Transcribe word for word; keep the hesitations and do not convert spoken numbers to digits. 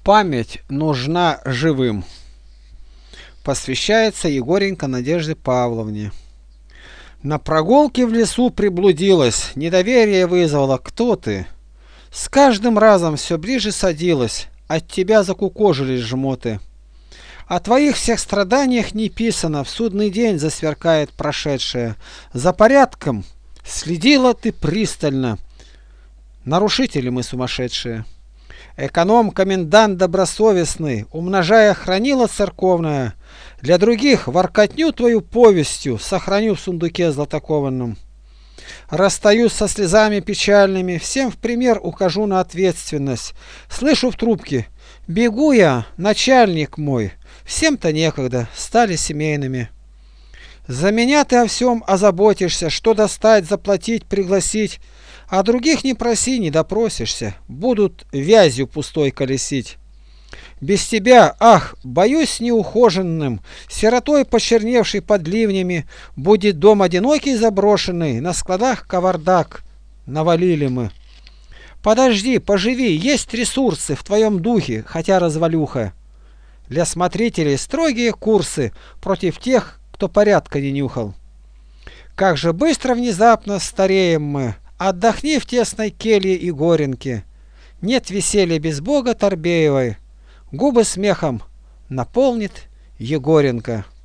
Память нужна живым. Посвящается Егоренко Надежде Павловне. На прогулке в лесу приблудилась, недоверие вызвала. Кто ты? С каждым разом все ближе садилась, от тебя закукожились жмоты. О твоих всех страданиях не писано, в судный день засверкает прошедшее. За порядком следила ты пристально. Нарушители мы сумасшедшие. Эконом-комендант добросовестный, умножая хранила церковная, для других воркотню твою повестью сохраню в сундуке златокованном. Расстаюсь со слезами печальными, всем в пример укажу на ответственность. Слышу в трубке: бегу я, начальник мой, всем-то некогда, стали семейными. За меня ты о всем озаботишься, что достать, заплатить, пригласить, а других не проси, не допросишься, будут вязью пустой колесить. Без тебя, ах, боюсь неухоженным, сиротой почерневший под ливнями, будет дом одинокий заброшенный, на складах кавардак навалили мы. Подожди, поживи, есть ресурсы в твоем духе, хотя развалюха. Для смотрителей строгие курсы против тех, кто порядка не нюхал. Как же быстро внезапно стареем мы, отдохни в тесной келье Егоренки. Нет веселья без Бога Торбеевой, губы смехом наполнит Егоренко.